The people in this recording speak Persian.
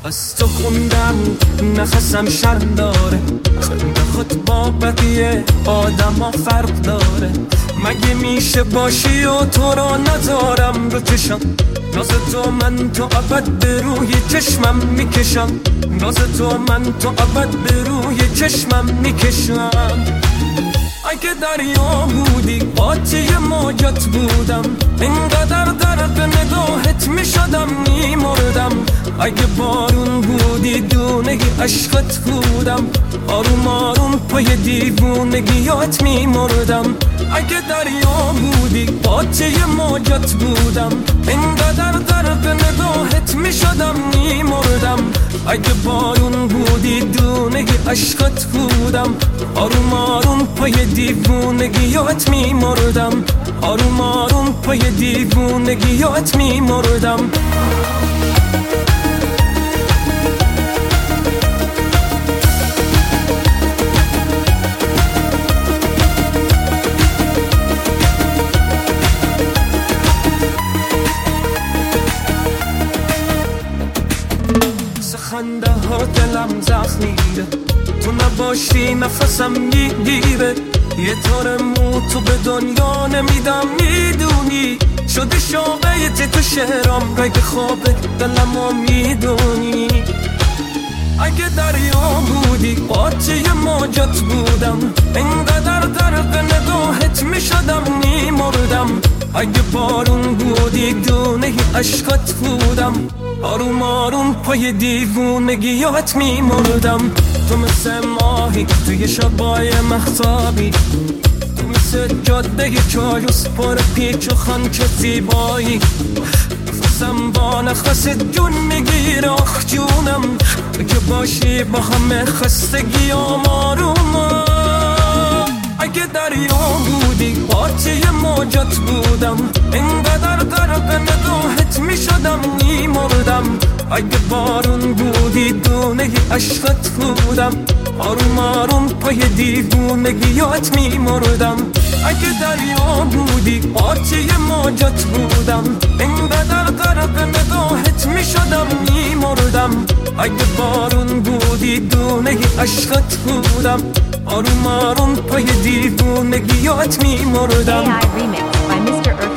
از تو خوندم نفسم شرم داره، خنده خود با بقیه آدم ها فرق داره. مگه میشه باشی و تو را ندارم رو چشم؟ ناز تو من تو ابد به روی چشمم میکشم، ناز تو من تو ابد به روی چشمم میکشم. اگه دریا بودی قاطی موجت بودم، اینقدر درد نگاهت میشدم میمردم. اگه بارون بودی دونه عشقت بودم، آروم آروم پای دیوونگیات میمردم. اگه دریا بودی قاطی موجت بودم، اینقدر درد نگاهت میشدم میمردم. اگه بارون بودی دونه عشقت بودم، آروم آروم پای دیوونگیات میمردم، آروم آروم پای دیوونگیات میمردم. خنده ها دلم زخمیره، تو نباشی نفسم میگیره. یه تار مو تو به دنیا نمیدم میدونی، شده شاقیت تو شهرام رگ خوابه دلمو میدونی. اگه دریا بودی قاطی موجت بودم، اینقدر درد نگاهت میشدم میمردم. اگه بارون بودی دونه عشقت بودم، آروم آروم پای دیوونگیات میمردم. تو مثل ماهی توی شبای مهتابی، تو مثل جاده چالوس پر پیچ و خان که زیبایی. نفسم با نفس جون میگیره آخ جونم، که باشی با همه خستگیام آرومم. اگه دریا بودی قاطی موجت بودم، اینقدر درد نگاهت میشدم میمردم. اگه بارون بودی دونه عشقت بودم، آروم آروم پای دیوونگیات میمردم. اگه دریا بودی قاطی موجت بودم، اینقدر درد نگاهت میشدم میمردم. اگه بارون بودی دونه عشقت بودم، آروم آروم پای دیوونگیات میمردم. AI remix by Mr.